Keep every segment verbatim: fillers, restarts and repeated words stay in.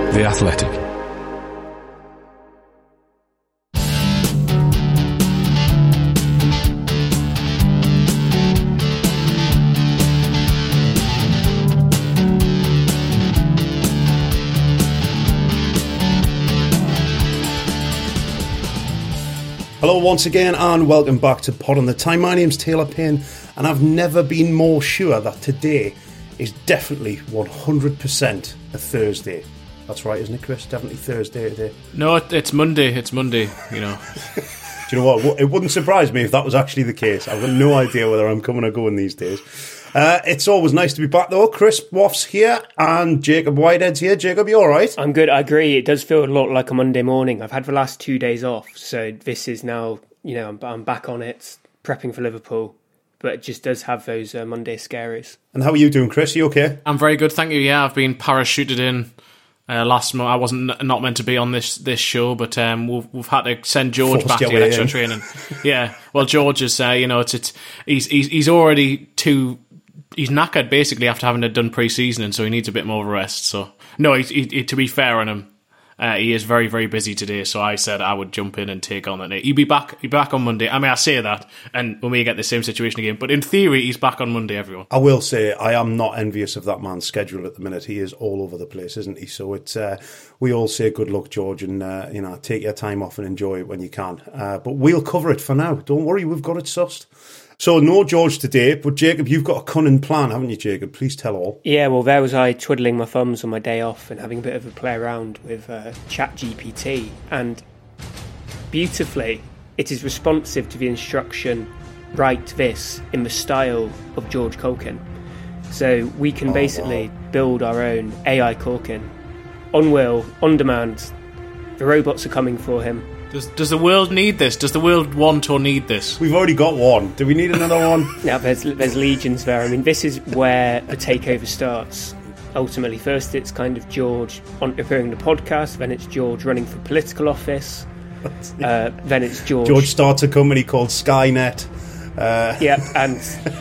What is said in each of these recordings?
The Athletic. Hello once again and welcome back to Pod on the Time. My name's Taylor Payne and I've never been more sure that today is definitely one hundred percent a Thursday. That's right, isn't it, Chris? Definitely Thursday today. No, it's Monday. It's Monday, you know. Do you know what? It wouldn't surprise me if that was actually the case. I've got no idea whether I'm coming or going these days. Uh, it's always nice to be back though. Chris Woff's here and Jacob Whitehead's here. Jacob, you alright? I'm good, I agree. It does feel a lot like a Monday morning. I've had the last two days off, so this is now, you know, I'm, I'm back on it, prepping for Liverpool. But it just does have those uh, Monday scaries. And how are you doing, Chris? Are you okay? I'm very good, thank you. Yeah, I've been parachuted in uh, last month. I wasn't n- not meant to be on this this show, but um, we've we've had to send George Forced back your to get way extra in. training. Yeah, well, George is, uh, you know, it's it's he's he's he's already too. He's knackered basically after having done pre-season, and so he needs a bit more of a rest. So, no, he, he, he, to be fair on him, uh, he is very, very busy today. So I said I would jump in and take on that. He'll be back. He'll be back on Monday. I mean, I say that, and we may get the same situation again. But in theory, he's back on Monday. Everyone. I will say I am not envious of that man's schedule at the minute. He is all over the place, isn't he? So it's uh, we all say good luck, George, and uh, you know, take your time off and enjoy it when you can. Uh, but we'll cover it for now. Don't worry, we've got it sussed. So no George today, but Jacob, you've got a cunning plan, haven't you, Jacob? Please tell all. Yeah, well, there was I twiddling my thumbs on my day off and having a bit of a play around with uh, ChatGPT, and beautifully, it is responsive to the instruction, write this in the style of George Culkin. So we can oh, basically wow. build our own A I Culkin, on will, on demand. The robots are coming for him. Does does the world need this? Does the world want or need this? We've already got one. Do we need another one? Now, there's there's legions there. I mean, this is where the takeover starts. Ultimately, first it's kind of George on appearing in the podcast, then it's George running for political office, uh, then it's George... George starts a company called Skynet. Uh... Yeah, and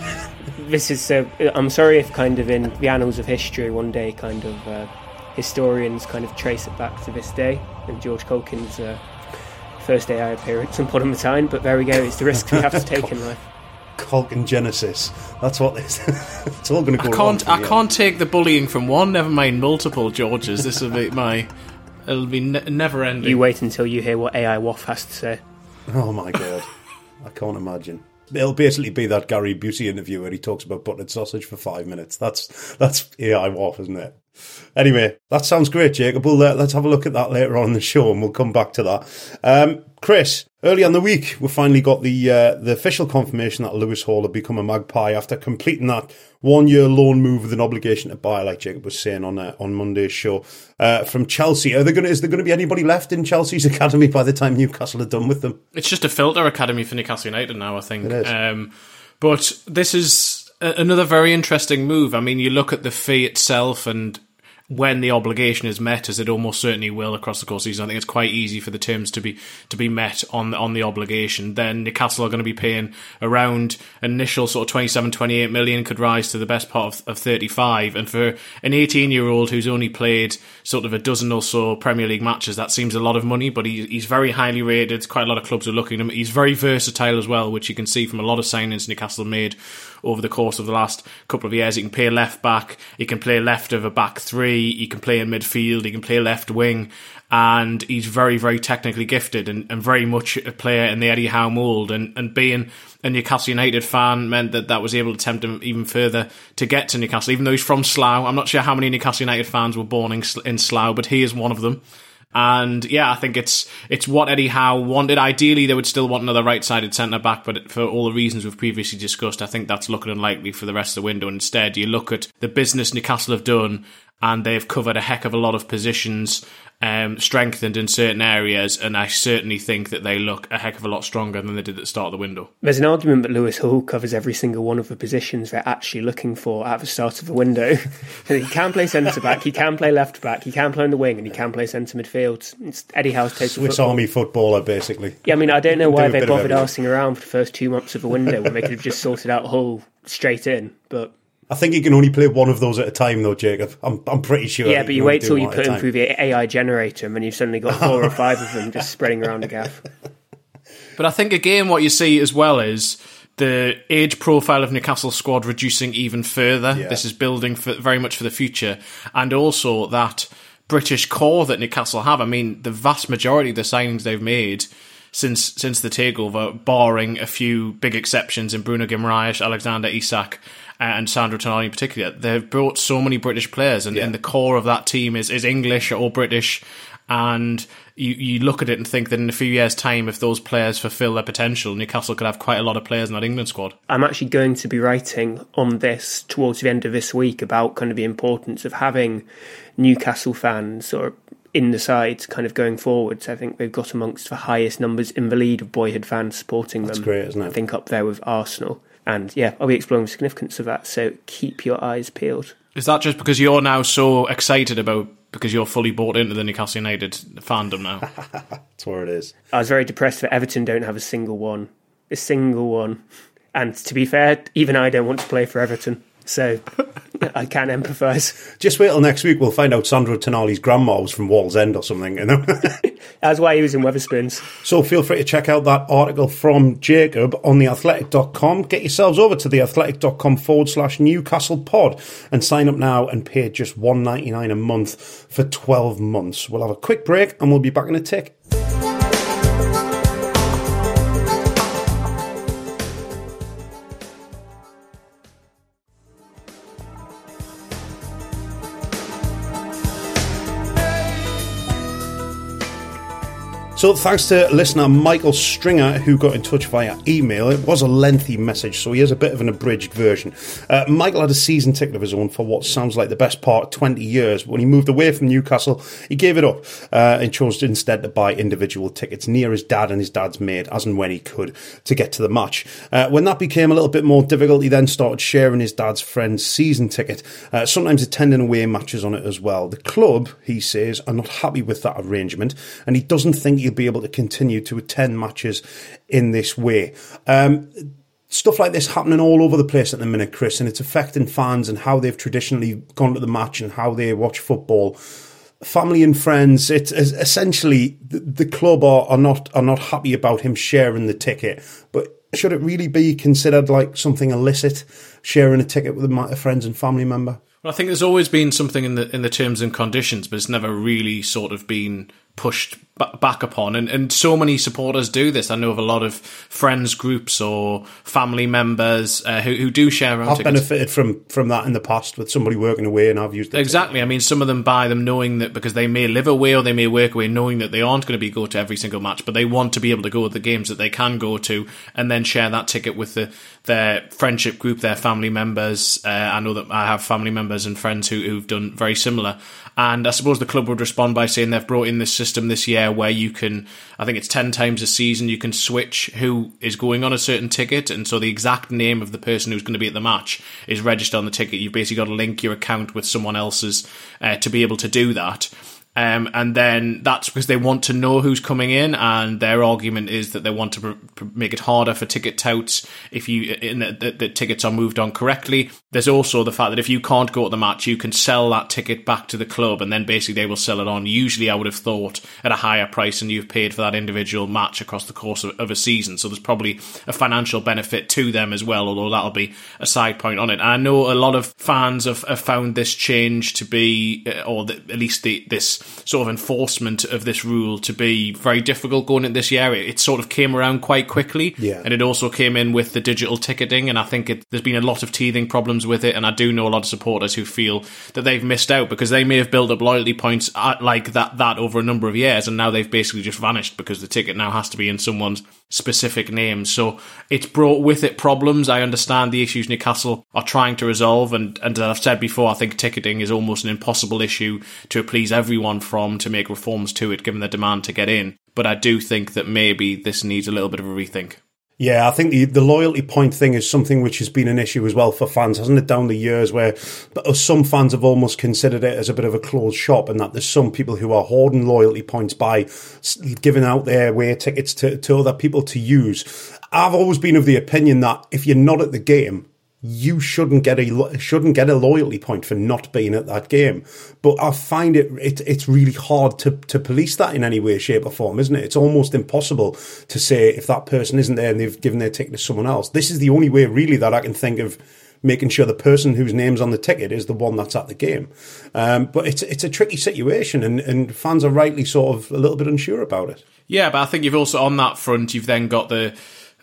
this is... Uh, I'm sorry if kind of in the annals of history one day kind of uh, historians kind of trace it back to this day, and George Culkin's... Uh, first A I appearance on Pod on the Time, but there we go, it's the risk we have to take in life. Culkin Genesis. That's what this it's all going to go I can't wrong I can't take the bullying from one, never mind multiple Georges. This will be my it'll be ne- never ending. You wait until you hear what A I Woff has to say. Oh my god. I can't imagine. It'll basically be that Gary Busey interview where he talks about buttered sausage for five minutes. That's that's A I Woff, isn't it? Anyway, that sounds great, Jacob. We'll, uh, let's have a look at that later on in the show and we'll come back to that. Um, Chris, early on the week, we finally got the uh, the official confirmation that Lewis Hall had become a Magpie after completing that one-year loan move with an obligation to buy, like Jacob was saying on uh, on Monday's show, uh, from Chelsea. Are there gonna, is there going to be anybody left in Chelsea's academy by the time Newcastle are done with them? It's just a filter academy for Newcastle United now, I think. It is. Um, but this is a- another very interesting move. I mean, you look at the fee itself and when the obligation is met, as it almost certainly will across the course of the season, I think it's quite easy for the terms to be to be met on the, on the obligation. Then Newcastle are going to be paying around initial sort of twenty-seven, twenty-eight million, could rise to the best part of, of thirty-five. And for an eighteen-year-old who's only played sort of a dozen or so Premier League matches, that seems a lot of money, but he, he's very highly rated. Quite a lot of clubs are looking at him. He's very versatile as well, which you can see from a lot of signings Newcastle made over the course of the last couple of years. He can play left back, he can play left of a back three, he can play in midfield, he can play left wing, and he's very, very technically gifted and, and very much a player in the Eddie Howe mould. And, and being a Newcastle United fan meant that that was able to tempt him even further to get to Newcastle, even though he's from Slough. I'm not sure how many Newcastle United fans were born in, in Slough, but he is one of them. And yeah, I think it's it's what Eddie Howe wanted. Ideally, they would still want another right-sided centre-back, but for all the reasons we've previously discussed, I think that's looking unlikely for the rest of the window. Instead, you look at the business Newcastle have done, and they've covered a heck of a lot of positions, um, strengthened in certain areas, and I certainly think that they look a heck of a lot stronger than they did at the start of the window. There's an argument that Lewis Hall covers every single one of the positions they're actually looking for at the start of the window. He can play centre-back, he can play left-back, he can play on the wing, and he can play centre midfield. It's Eddie Howe's total Swiss football. Army footballer, basically. Yeah, I mean, I don't know why Do they bothered everything. arsing around for the first two months of the window when they could have just sorted out Hull straight in, but I think he can only play one of those at a time, though, Jacob. I'm I'm pretty sure. Yeah, but you wait till you put him time. through the A I generator, and then you've suddenly got four or five of them just spreading around the gaff. But I think, again, what you see as well is the age profile of Newcastle squad reducing even further. Yeah. This is building for, very much for the future. And also that British core that Newcastle have. I mean, the vast majority of the signings they've made since since the takeover, barring a few big exceptions in Bruno Guimaraes, Alexander Isak, and Sandro Tonali in particular, they've brought so many British players, and, yeah. and the core of that team is, is English or British. And you, you look at it and think that in a few years' time, if those players fulfil their potential, Newcastle could have quite a lot of players in that England squad. I'm actually going to be writing on this towards the end of this week about kind of the importance of having Newcastle fans or in the side kind of going forwards. I think they've got amongst the highest numbers in the league of boyhood fans supporting That's them. That's great, isn't it? I think up there with Arsenal. And yeah, I'll be exploring the significance of that, so keep your eyes peeled. Is that just because you're now so excited about, because you're fully bought into the Newcastle United fandom now? That's where it is. I was very depressed that Everton don't have a single one. A single one. And to be fair, even I don't want to play for Everton. So I can empathise. Just wait till next week. We'll find out Sandro Tonali's grandma was from Wallsend or something. You know? That's why he was in Wetherspoons. So feel free to check out that article from Jacob on the athletic dot com. Get yourselves over to the athletic dot com forward slash Newcastle pod and sign up now and pay just one pound ninety-nine a month for twelve months. We'll have a quick break and we'll be back in a tick. So thanks to listener Michael Stringer, who got in touch via email. It was a lengthy message, so here's a bit of an abridged version. Uh, Michael had a season ticket of his own for what sounds like the best part of twenty years. When he moved away from Newcastle, he gave it up uh, and chose instead to buy individual tickets near his dad and his dad's mate, as and when he could, to get to the match. Uh, when that became a little bit more difficult, he then started sharing his dad's friend's season ticket, uh, sometimes attending away matches on it as well. The club, he says, are not happy with that arrangement, and he doesn't think he'll be able to continue to attend matches in this way. Um, stuff like this happening all over the place at the minute, Chris, and it's affecting fans and how they've traditionally gone to the match and how they watch football. Family and friends, it's essentially the, the club are, are not are not happy about him sharing the ticket. But should it really be considered like something illicit, sharing a ticket with a friends and family member? Well, I think there's always been something in the in the terms and conditions, but it's never really sort of been pushed back upon, and, and so many supporters do this. I know of a lot of friends groups or family members uh, who, who do share around I've tickets. benefited from, from that in the past with somebody working away, and I've used it. Exactly. I mean, some of them buy them knowing that because they may live away or they may work away, knowing that they aren't going to be go to every single match, but they want to be able to go to the games that they can go to and then share that ticket with the, their friendship group, their family members. Uh, I know that I have family members and friends who, who've done very similar. And I suppose the club would respond by saying they've brought in this system this year where you can, I think it's ten times a season, you can switch who is going on a certain ticket. And so the exact name of the person who's going to be at the match is registered on the ticket. You've basically got to link your account with someone else's uh, to be able to do that. Um, and then that's because they want to know who's coming in, and their argument is that they want to pr- pr- make it harder for ticket touts if you in the, the, the tickets are moved on correctly. There's also the fact that if you can't go to the match, you can sell that ticket back to the club, and then basically they will sell it on. Usually, I would have thought at a higher price than you've paid for that individual match across the course of, of a season. So there's probably a financial benefit to them as well, although that'll be a side point on it. And I know a lot of fans have, have found this change to be, or the, at least the, this sort of enforcement of this rule to be very difficult going into this year. It sort of came around quite quickly, yeah. And it also came in with the digital ticketing, and I think it, there's been a lot of teething problems with it, and I do know a lot of supporters who feel that they've missed out because they may have built up loyalty points like that that over a number of years, and now they've basically just vanished because the ticket now has to be in someone's specific name. So it's brought with it problems. I understand the issues Newcastle are trying to resolve, and, and as I've said before, I think ticketing is almost an impossible issue to please everyone from to make reforms to it, given the demand to get in. But I do think that maybe this needs a little bit of a rethink. Yeah, I think the, the loyalty point thing is something which has been an issue as well for fans, hasn't it, down the years, where some fans have almost considered it as a bit of a closed shop, and that there's some people who are hoarding loyalty points by giving out their away tickets to, to other people to use. I've always been of the opinion that if you're not at the game, you shouldn't get a shouldn't get a loyalty point for not being at that game. But I find it, it it's really hard to, to police that in any way, shape or form, isn't it? It's almost impossible to say if that person isn't there and they've given their ticket to someone else. This is the only way really that I can think of making sure the person whose name's on the ticket is the one that's at the game. Um, but it's it's a tricky situation, and, and fans are rightly sort of a little bit unsure about it. Yeah, but I think you've also, on that front, you've then got the...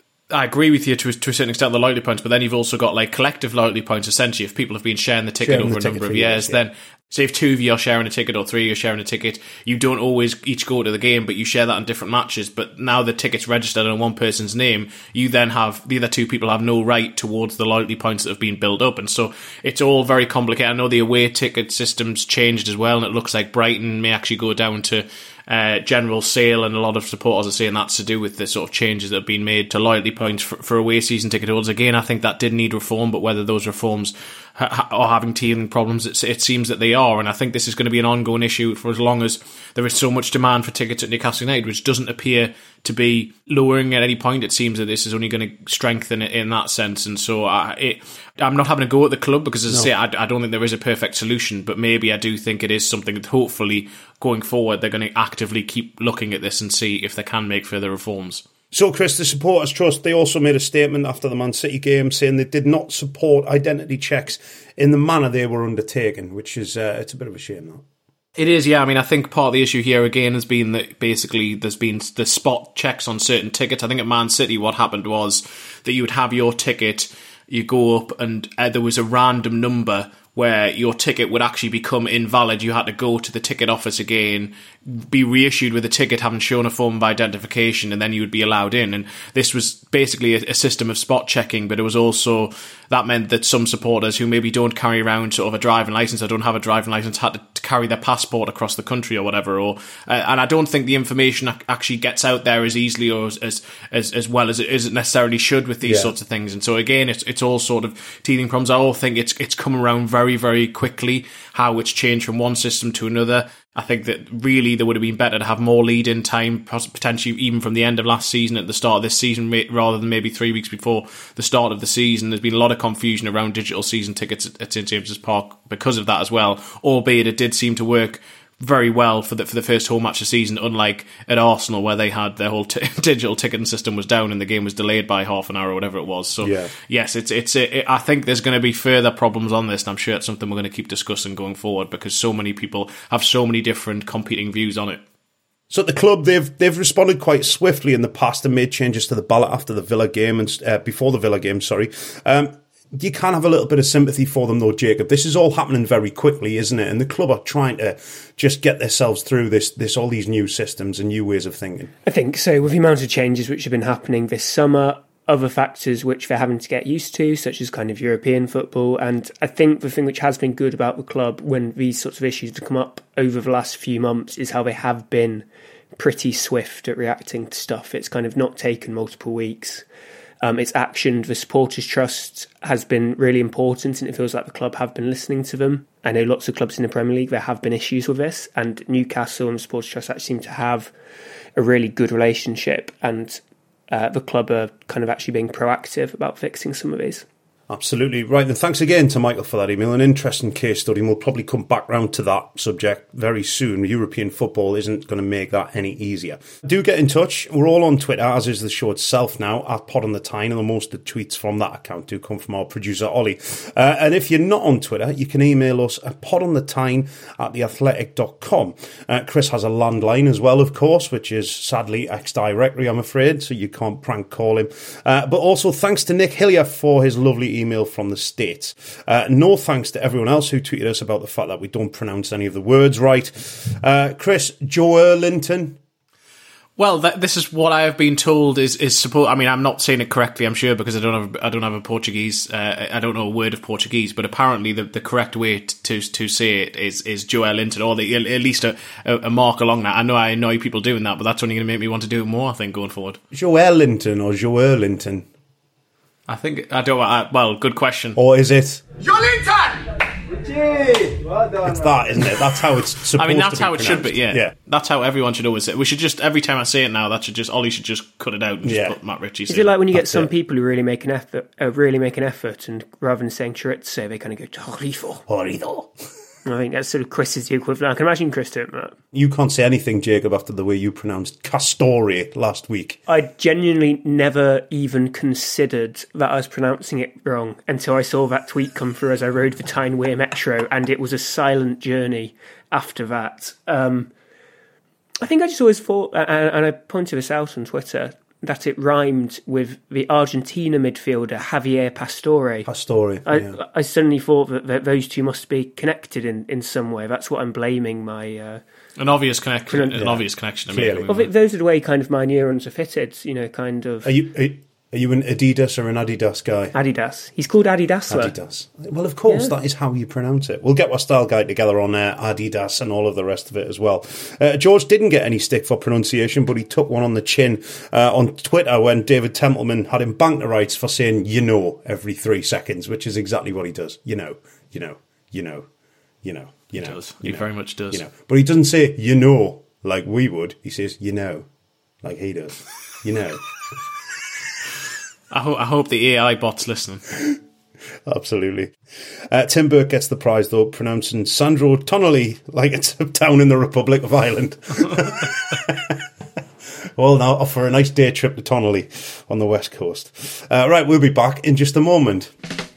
I agree with you to, to a certain extent, the loyalty points, but then you've also got like collective loyalty points, essentially. If people have been sharing the ticket sharing over the a number ticket of years, years yeah. then say if two of you are sharing a ticket or three of you are sharing a ticket, you don't always each go to the game, but you share that in different matches. But now the ticket's registered on one person's name, you then have, the other two people have no right towards the loyalty points that have been built up. And so it's all very complicated. I know the away ticket system's changed as well, and it looks like Brighton may actually go down to Uh, general sale, and a lot of supporters are saying that's to do with the sort of changes that have been made to loyalty points for, for away season ticket holders. Again, I think that did need reform, but whether those reforms ha- are having teething problems, it, it seems that they are, and I think this is going to be an ongoing issue for as long as there is so much demand for tickets at Newcastle United, which doesn't appear to be lowering at any point. It seems that this is only going to strengthen it in that sense, and so I, it, I'm not having a go at the club because, as no. I say, I, I don't think there is a perfect solution, but maybe I do think it is something that hopefully going forward they're going to actively keep looking at this and see if they can make further reforms. So, Chris, the Supporters Trust, they also made a statement after the Man City game saying they did not support identity checks in the manner they were undertaken, which is uh, it's a bit of a shame, though. It is, yeah. I mean, I think part of the issue here again has been that basically there's been the spot checks on certain tickets. I think at Man City what happened was that you would have your ticket, you go up and uh, there was a random number where your ticket would actually become invalid. You had to go to the ticket office again, be reissued with a ticket having shown a form of identification, and then you would be allowed in. And this was basically a, a system of spot checking, but it was also, that meant that some supporters who maybe don't carry around sort of a driving licence or don't have a driving licence had to, to carry their passport across the country or whatever. Or uh, and I don't think the information actually gets out there as easily or as as as well as it, as it necessarily should with these yeah. sorts of things. And so again, it's it's all sort of teething problems. I all think it's it's come around very, very quickly, how it's changed from one system to another. I think that really there would have been better to have more lead-in time, potentially even from the end of last season at the start of this season, rather than maybe three weeks before the start of the season. There's been a lot of confusion around digital season tickets at St James's Park because of that as well, albeit it did seem to work very well for the for the first home match of the season, unlike at Arsenal where they had their whole t- digital ticketing system was down and the game was delayed by half an hour or whatever it was. So yeah. yes, it's it's it, I think there's going to be further problems on this, and I'm sure it's something we're going to keep discussing going forward because so many people have so many different competing views on it. So at the club, they've they've responded quite swiftly in the past and made changes to the ballot after the Villa game and uh, before the Villa game. Sorry. Um, You can have a little bit of sympathy for them, though, Jacob. This is all happening very quickly, isn't it? And the club are trying to just get themselves through this, this all these new systems and new ways of thinking. I think so. With the amount of changes which have been happening this summer, other factors which they're having to get used to, such as kind of European football. And I think the thing which has been good about the club when these sorts of issues have come up over the last few months is how they have been pretty swift at reacting to stuff. It's kind of not taken multiple weeks. Um, it's actioned. The Supporters Trust has been really important, and it feels like the club have been listening to them. I know lots of clubs in the Premier League, there have been issues with this, and Newcastle and the Supporters Trust actually seem to have a really good relationship, and uh, the club are kind of actually being proactive about fixing some of these. Absolutely. Right, then thanks again to Michael for that email. An interesting case study, and we'll probably come back round to that subject very soon. European football isn't going to make that any easier. Do get in touch. We're all on Twitter, as is the show itself now, at Pod on the Tyne, and most of the tweets from that account do come from our producer, Ollie. Uh, and if you're not on Twitter, you can email us at podonthetyne at theathletic dot com. Uh, Chris has a landline as well, of course, which is sadly ex-directory, I'm afraid, so you can't prank call him. Uh, but also thanks to Nick Hillier for his lovely email from the States. Uh, no thanks to everyone else who tweeted us about the fact that we don't pronounce any of the words right. Uh, Chris, Joelinton. Well, that, this is what I have been told is is support. I mean, I'm not saying it correctly, I'm sure, because I don't have I don't have a Portuguese. Uh, I don't know a word of Portuguese, but apparently the, the correct way to to say it is is Joelinton, or the, at least a, a mark along that. I know I annoy people doing that, but that's only going to make me want to do it more, I think, going forward. Joelinton or Joelinton? I think, I don't, I, well, good question. Or is it? Joelinton! Yay! Well done. It's that, isn't it? That's how it's supposed I mean, that's to be how it should be, pronounced. yeah. Yeah. That's how everyone should always say it. We should just, every time I say it now, that should just, Ollie should just cut it out and just Yeah. put Matt Ritchie. Is it like when you get That's some it. people who really make an effort, uh, really make an effort, and rather than saying Chorizo, they kind of go Chorizo. Horrido. I think that's sort of Chris is the equivalent. I can imagine Chris doing that. You can't say anything, Jacob, after the way you pronounced Castore last week. I genuinely never even considered that I was pronouncing it wrong until I saw that tweet come through as I rode the Tyne Weir Metro, and it was a silent journey after that. Um, I think I just always thought, and, and I pointed this out on Twitter, that it rhymed with the Argentina midfielder Javier Pastore. Pastore, I, yeah. I suddenly thought that, that those two must be connected in, in some way. That's what I'm blaming my... Uh, An obvious connection. An Yeah. obvious connection. Clearly. immediately. well, those are the way kind of my neurons are fitted, you know, kind of... Are you are, are you an Adidas or an Adidas guy? Adidas. He's called Adidasler. Adidas. Well, of course, Yeah. that is how you pronounce it. We'll get our style guide together on uh, Adidas and all of the rest of it as well. Uh, George didn't get any stick for pronunciation, but he took one on the chin uh, on Twitter when David Templeman had him banter rights for saying, you know, every three seconds, which is exactly what he does. You know, you know, you know, you know, you know. He does. You He know, very much does. You know. But he doesn't say, you know, like we would. He says, you know, like he does. You know. I, ho- I hope the A I bot's listening. Absolutely. Uh, Tim Burke gets the prize, though, pronouncing Sandro Tonali like it's a town in the Republic of Ireland. Well, now, for a nice day trip to Tonali on the west coast. Uh, right, we'll be back in just a moment.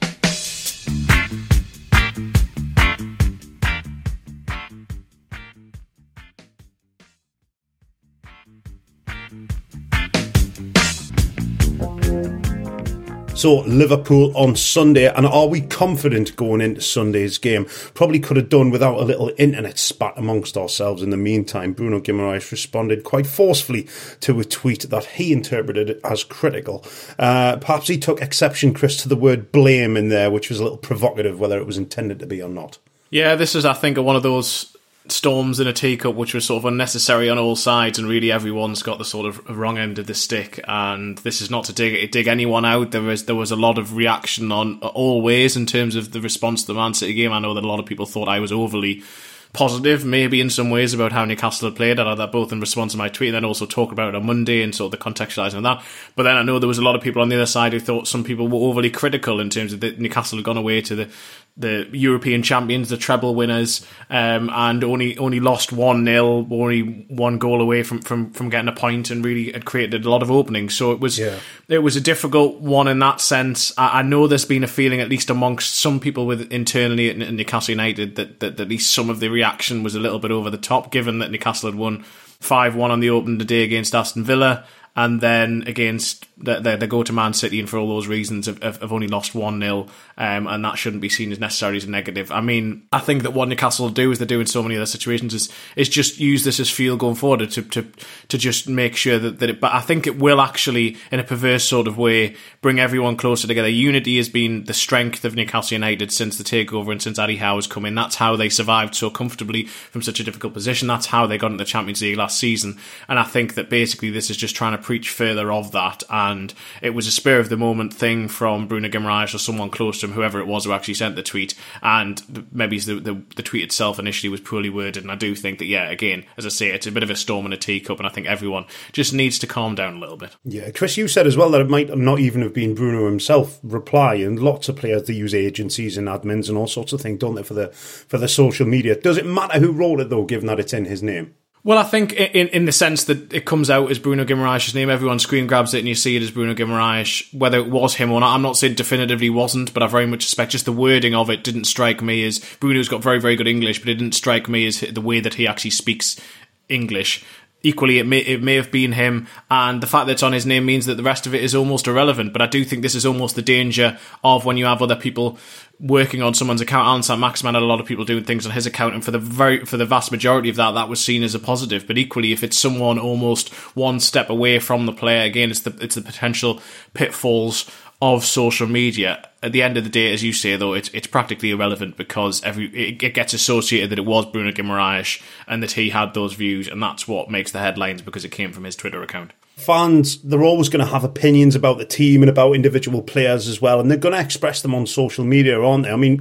So, Liverpool on Sunday, and are we confident going into Sunday's game? Probably could have done without a little internet spat amongst ourselves in the meantime. Bruno Guimaraes responded quite forcefully to a tweet that he interpreted as critical. Uh, perhaps he took exception, Chris, to the word blame in there, which was a little provocative, whether it was intended to be or not. Yeah, this is, I think, one of those storms in a teacup which was sort of unnecessary on all sides, and really everyone's got the sort of wrong end of the stick, and this is not to dig dig anyone out. There was there was a lot of reaction on all ways in terms of the response to the Man City game. I know that a lot of people thought I was overly positive, maybe in some ways, about how Newcastle had played. I had that both in response to my tweet and then also talk about it on Monday and sort of the contextualising of that. But then I know there was a lot of people on the other side who thought some people were overly critical in terms of that Newcastle had gone away to the the European champions, the treble winners, um, and only only lost one nil, only one goal away from, from, from getting a point, and really had created a lot of openings. So it was Yeah. it was a difficult one in that sense. I, I know there's been a feeling, at least amongst some people with internally at, at Newcastle United, that, that, that at least some of the reaction was a little bit over the top, given that Newcastle had won five one on the opening day against Aston Villa, and then against the, the, the go to Man City, and for all those reasons have, have, have only lost one nil, um, and that shouldn't be seen as necessarily as a negative. I mean, I think that what Newcastle will do, as they do in so many other situations, is is just use this as fuel going forward to to to just make sure that, that it, but I think it will actually, in a perverse sort of way, bring everyone closer together. Unity has been the strength of Newcastle United since the takeover and since Eddie Howe has come in. That's how they survived so comfortably from such a difficult position. That's how they got into the Champions League last season, and I think that basically this is just trying to preach further of that. And it was a spur of the moment thing from Bruno Guimaraes or someone close to him, whoever it was who actually sent the tweet, and maybe the, the, the tweet itself initially was poorly worded, and I do think that, yeah, again, as I say, it's a bit of a storm in a teacup, and I think everyone just needs to calm down a little bit. Yeah, Chris, you said as well that it might not even have been Bruno himself replying. Lots of players, they use agencies and admins and all sorts of things, don't they, for the for the social media. Does it matter who wrote it, though, given that it's in his name? Well, I think in in the sense that it comes out as Bruno Guimaraes' name, everyone screen grabs it and you see it as Bruno Guimaraes, whether it was him or not. I'm not saying definitively wasn't, but I very much suspect just the wording of it didn't strike me as... Bruno's got very, very good English, but it didn't strike me as the way that he actually speaks English. Equally, it may it may have been him, and the fact that it's on his name means that the rest of it is almost irrelevant. But I do think this is almost the danger of when you have other people working on someone's account. Alan Saint-Maximin had a lot of people doing things on his account, and for the very for the vast majority of that, that was seen as a positive. But equally, if it's someone almost one step away from the player, again, it's the it's the potential pitfalls of social media. At the end of the day, as you say, though, it's it's practically irrelevant because every it, it gets associated that it was Bruno Guimaraes and that he had those views, and that's what makes the headlines because it came from his Twitter account. Fans, they're always going to have opinions about the team and about individual players as well, and they're going to express them on social media, aren't they? I mean,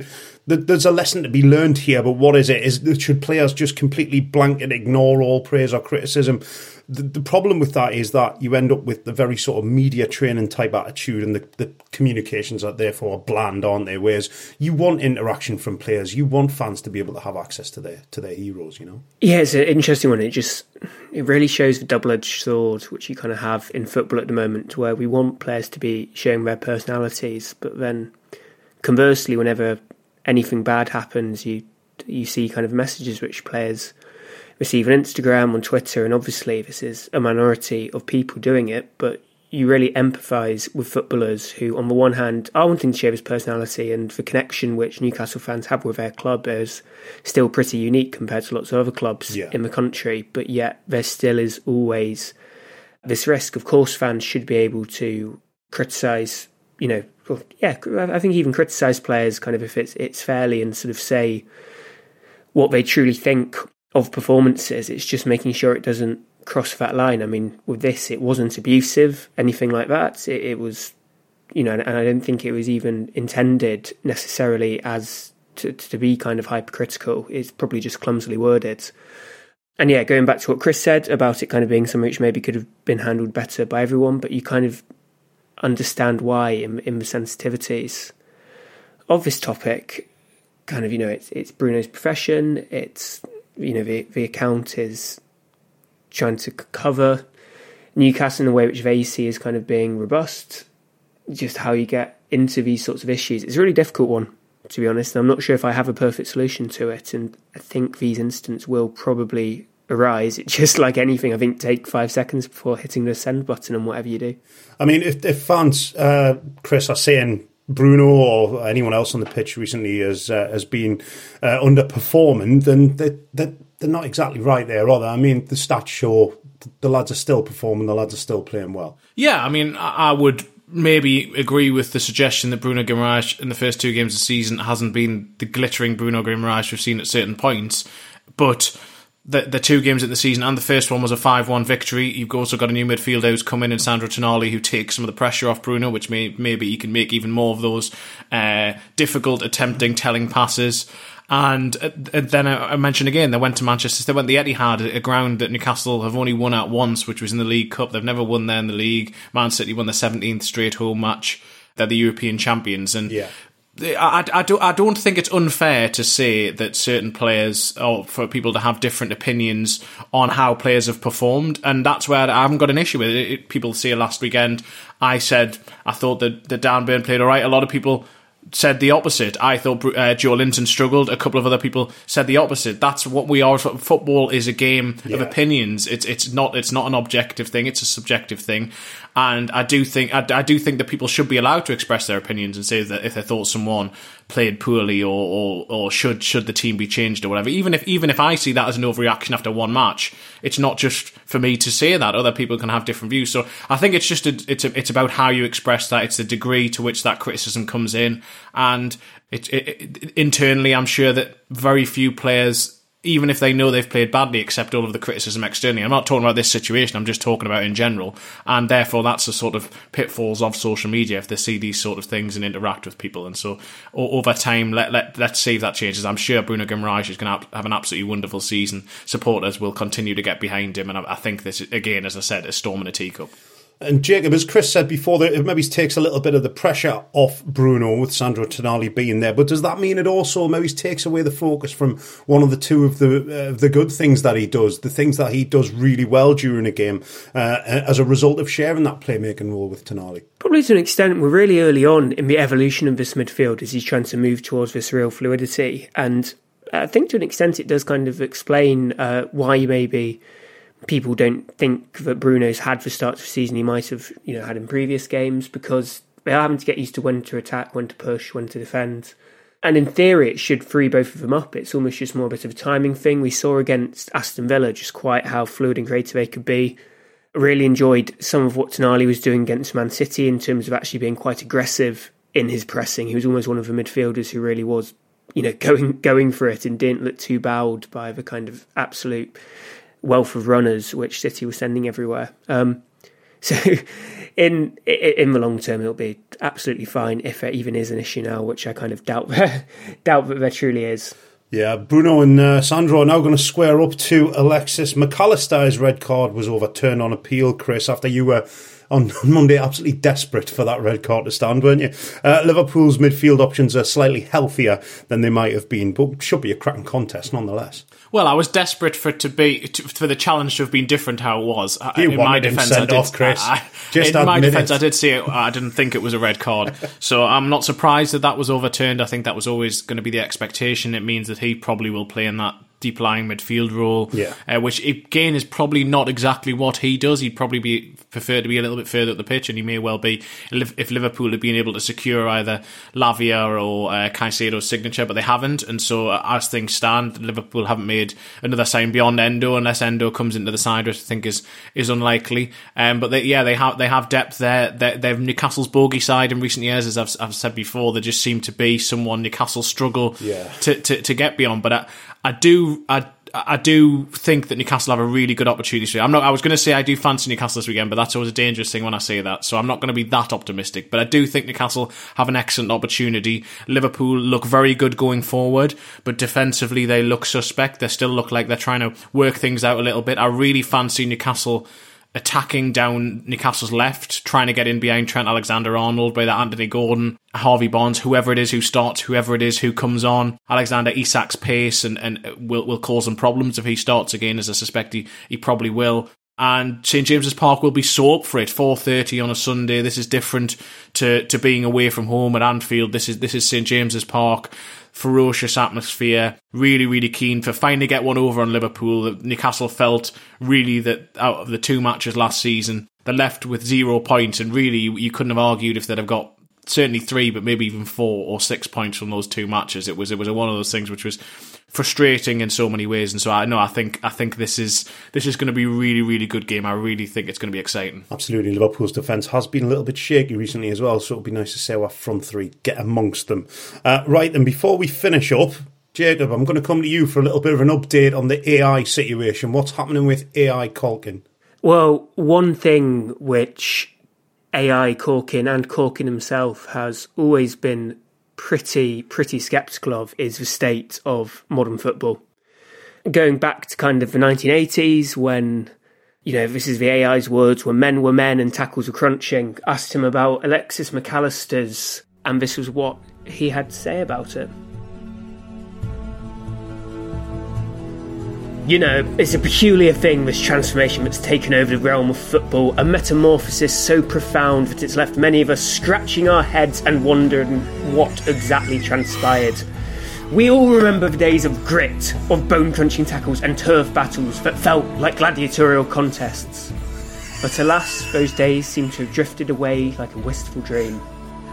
there's a lesson to be learned here, but what is it? Is should players just completely blanket ignore all praise or criticism? The, the problem with that is that you end up with the very sort of media training type attitude, and the, the communications are therefore bland, aren't they? Whereas you want interaction from players, you want fans to be able to have access to their to their heroes, you know? Yeah, it's an interesting one. It just it really shows the double-edged sword which you kind of have in football at the moment, where we want players to be showing their personalities, but then conversely, whenever anything bad happens, you you see kind of messages which players receive on Instagram, on Twitter, and obviously this is a minority of people doing it, but you really empathise with footballers who, on the one hand, are wanting to share his personality, and the connection which Newcastle fans have with their club is still pretty unique compared to lots of other clubs yeah. in the country, but yet there still is always this risk. Of course, fans should be able to criticise, you know, well, yeah, I think even criticise players kind of if it's it's fairly, and sort of say what they truly think of performances. It's just making sure it doesn't cross that line. I mean, with this, it wasn't abusive, anything like that. It, it was, you know, and I don't think it was even intended necessarily as to, to be kind of hypercritical. It's probably just clumsily worded. And yeah, going back to what Chris said about it kind of being something which maybe could have been handled better by everyone, but you kind of understand why in, in the sensitivities of this topic. Kind of, you know, it's it's Bruno's profession, it's, you know, the, the account is trying to cover Newcastle in the way which they see as kind of being robust. Just how you get into these sorts of issues. It's a really difficult one, to be honest. I'm not sure if I have a perfect solution to it, and I think these incidents will probably arise. It's just like anything, I think, take five seconds before hitting the send button and whatever you do. I mean, if, if fans, uh, Chris, are saying Bruno or anyone else on the pitch recently has uh, has been uh, underperforming, then they, they, they're not exactly right there, are they? I mean, the stats show the lads are still performing, the lads are still playing well. Yeah, I mean, I would maybe agree with the suggestion that Bruno Guimaraes in the first two games of the season hasn't been the glittering Bruno Guimaraes we've seen at certain points, but the the two games of the season, and the first one was a five one victory. You've also got a new midfielder who's come in, in Sandro Tonali, who takes some of the pressure off Bruno, which may maybe he can make even more of those uh, difficult, attempting, telling passes. And uh, then I mentioned again, they went to Manchester, they went to the Etihad, a ground that Newcastle have only won at once, which was in the League Cup. They've never won there in the league. Man City won the seventeenth straight home match. They're the European champions. And yeah. I, I, do, I don't think it's unfair to say that certain players, or for people to have different opinions on how players have performed, and that's where I haven't got an issue with it. it people say last weekend, I said I thought that, that Dan Burn played all right. A lot of people said the opposite. I thought uh, Joe Linton struggled. A couple of other people said the opposite. That's what we are. Football is a game yeah. of opinions. It's it's not it's not an objective thing. It's a subjective thing. And I do think I, I do think that people should be allowed to express their opinions and say that if they thought someone played poorly or, or or should should the team be changed or whatever. Even if even if I see that as an overreaction after one match, it's not just for me to say that. Other people can have different views. So I think it's just a, it's a, it's about how you express that. It's the degree to which that criticism comes in, and it, it, it, internally, I'm sure that very few players, even if they know they've played badly, accept all of the criticism externally. I'm not talking about this situation, I'm just talking about in general. And therefore, that's the sort of pitfalls of social media if they see these sort of things and interact with people. And so, over time, let, let, let's see if that changes. I'm sure Bruno Guimaraes is going to have an absolutely wonderful season. Supporters will continue to get behind him. And I, I think this, again, as I said, a storm in a teacup. And Jacob, as Chris said before, that it maybe takes a little bit of the pressure off Bruno with Sandro Tonali being there. But does that mean it also maybe takes away the focus from one of the two of the uh, the good things that he does, the things that he does really well during a game, uh, as a result of sharing that playmaking role with Tonali? Probably to an extent. We're really early on in the evolution of this midfield as he's trying to move towards this real fluidity. And I think to an extent it does kind of explain uh, why maybe people don't think that Bruno's had the start of the season he might have, you know, had in previous games, because they are having to get used to when to attack, when to push, when to defend. And in theory, it should free both of them up. It's almost just more a bit of a timing thing. We saw against Aston Villa just quite how fluid and creative they could be. I really enjoyed some of what Tonali was doing against Man City in terms of actually being quite aggressive in his pressing. He was almost one of the midfielders who really was, you know, going going for it and didn't look too bowed by the kind of absolute wealth of runners which City was sending everywhere. Um, So in in the long term, it'll be absolutely fine if it even is an issue now, which I kind of doubt doubt that there truly is. Yeah, Bruno and uh, Sandro are now going to square up to Alexis McAllister's red card was overturned on appeal, Chris, after you were on Monday absolutely desperate for that red card to stand, weren't you? Uh, Liverpool's midfield options are slightly healthier than they might have been, but should be a cracking contest nonetheless. Well, I was desperate for it to be to, for the challenge to have been different how it was. You in wanted my him defense, sent I did, off, Chris. I, Just in my admit defense, it. I did see it. I didn't think it was a red card, so I'm not surprised that that was overturned. I think that was always going to be the expectation. It means that he probably will play in that deep lying midfield role, yeah. uh, which again is probably not exactly what he does. He'd probably be prefer to be a little bit further up the pitch, and he may well be if Liverpool had been able to secure either Lavia or uh, Caicedo's signature, but they haven't. And so, uh, as things stand, Liverpool haven't made another sign beyond Endo, unless Endo comes into the side, which I think is is unlikely. Um, but they, yeah, they have they have depth there. They're, they're Newcastle's bogey side in recent years, as I've, I've said before. They just seem to be someone Newcastle struggle yeah. to, to to get beyond. But I, I do I. I do think that Newcastle have a really good opportunity. I'm not. I was going to say I do fancy Newcastle this weekend, but that's always a dangerous thing when I say that. So I'm not going to be that optimistic. But I do think Newcastle have an excellent opportunity. Liverpool look very good going forward, but defensively they look suspect. They still look like they're trying to work things out a little bit. I really fancy Newcastle attacking down Newcastle's left, trying to get in behind Trent Alexander-Arnold by that Anthony Gordon, Harvey Barnes, whoever it is who starts, whoever it is who comes on. Alexander Isak's pace and, and will will cause them problems if he starts again, as I suspect he, he probably will. And St James's Park will be so up for it. four thirty on a Sunday. This is different to, to being away from home at Anfield. This is this is St James's Park. Ferocious atmosphere. Really, really keen for finally get one over on Liverpool. Newcastle felt really that out of the two matches last season, they're left with zero points, and really you, you couldn't have argued if they'd have got certainly three, but maybe even four or six points from those two matches. It was it was one of those things which was frustrating in so many ways, and so I know I think I think this is this is going to be a really really good game. I really think it's going to be exciting. Absolutely, Liverpool's defence has been a little bit shaky recently as well, so it'll be nice to see our front three get amongst them. Uh, right, and before we finish up, Jacob, I'm going to come to you for a little bit of an update on the A I situation. What's happening with A I Caulkin? Well, one thing which A I Caulkin and Caulkin himself has always been pretty, pretty sceptical of is the state of modern football. Going back to kind of the nineteen eighties when, you know, this is the A I's words, when men were men and tackles were crunching, asked him about Alexis McAllister's, and this was what he had to say about it. You know, it's a peculiar thing, this transformation that's taken over the realm of football, a metamorphosis so profound that it's left many of us scratching our heads and wondering what exactly transpired. We all remember the days of grit, of bone-crunching tackles and turf battles that felt like gladiatorial contests. But alas, those days seem to have drifted away like a wistful dream.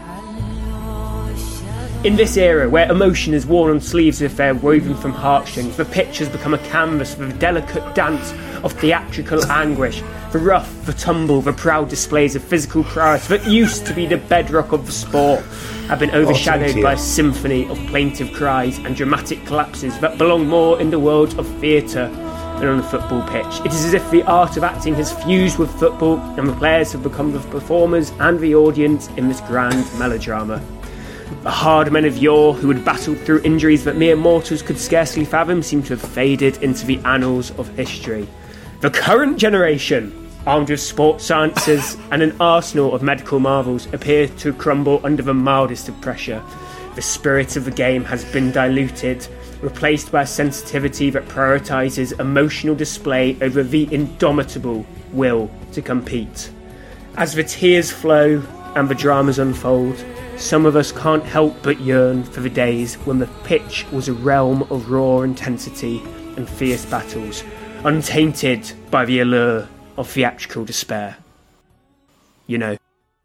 In this era, where emotion is worn on sleeves if they're woven from heartstrings, the pitch has become a canvas for the delicate dance of theatrical anguish, the rough, the tumble, the proud displays of physical prowess that used to be the bedrock of the sport have been overshadowed by a symphony of plaintive cries and dramatic collapses that belong more in the world of theatre than on the football pitch. It is as if the art of acting has fused with football and the players have become the performers and the audience in this grand melodrama. The hard men of yore, who had battled through injuries that mere mortals could scarcely fathom, seem to have faded into the annals of history. The current generation, armed with sports sciences and an arsenal of medical marvels, appear to crumble under the mildest of pressure. The spirit of the game has been diluted, replaced by a sensitivity that prioritises emotional display over the indomitable will to compete. As the tears flow and the dramas unfold, some of us can't help but yearn for the days when the pitch was a realm of raw intensity and fierce battles, untainted by the allure of theatrical despair. You know.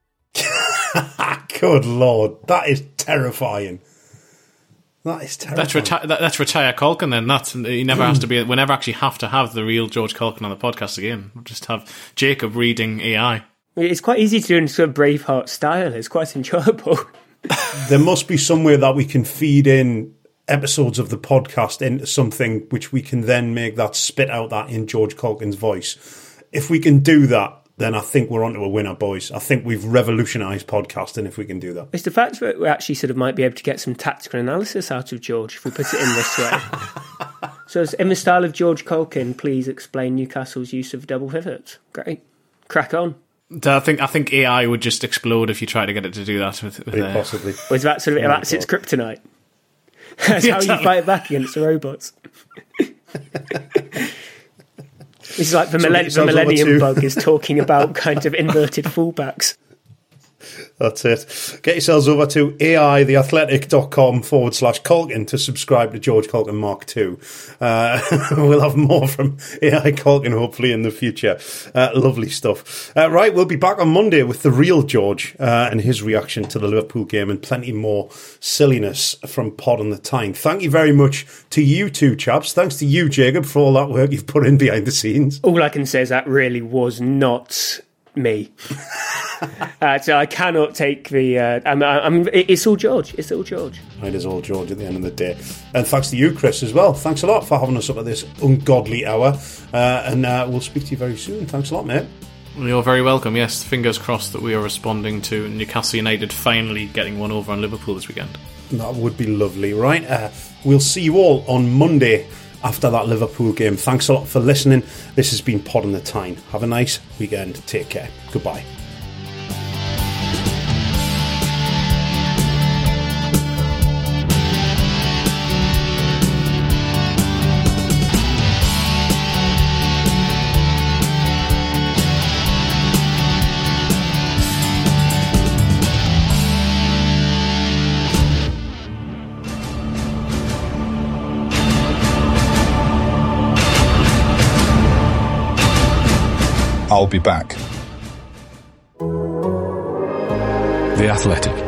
Good Lord, that is terrifying. That is terrifying. That's, reti- that, that's retire Caulkin then. That's, he never has to be, we never actually have to have the real George Caulkin on the podcast again. We'll just have Jacob reading A I. It's quite easy to do in sort of Braveheart style. It's quite enjoyable. There must be some way that we can feed in episodes of the podcast into something which we can then make that spit out that in George Caulkin's voice. If we can do that, then I think we're onto a winner, boys. I think we've revolutionised podcasting if we can do that. It's the fact that we actually sort of might be able to get some tactical analysis out of George if we put it in this way. So in the style of George Culkin, please explain Newcastle's use of double pivots. Great. Crack on. I think I think A I would just explode if you try to get it to do that. With, with uh, possibly. Or is that sort of, oh that's its kryptonite? That's how you fight back against the robots. It's like the, so millenn- the Millennium Bug is talking about kind of inverted fullbacks. That's it. Get yourselves over to aitheathletic.com forward slash Culkin to subscribe to George Culkin Mark two. Uh, we'll have more from A I Culkin hopefully in the future. Uh, lovely stuff. Uh, right, we'll be back on Monday with the real George uh, and his reaction to the Liverpool game and plenty more silliness from Pod on the Tyne. Thank you very much to you two chaps. Thanks to you, Jacob, for all that work you've put in behind the scenes. All I can say is that really was not me. uh, so I cannot take the. Uh, I'm, I'm, it's all George. It's all George. It is all George at the end of the day. And thanks to you, Chris, as well. Thanks a lot for having us up at this ungodly hour. Uh, and uh, we'll speak to you very soon. Thanks a lot, mate. You're very welcome. Yes, fingers crossed that we are responding to Newcastle United finally getting one over on Liverpool this weekend. That would be lovely, right? Uh, we'll see you all on Monday after that Liverpool game. Thanks a lot for listening. This has been Pod on the Tyne. Have a nice weekend. Take care. Goodbye. I'll be back. The Athletic.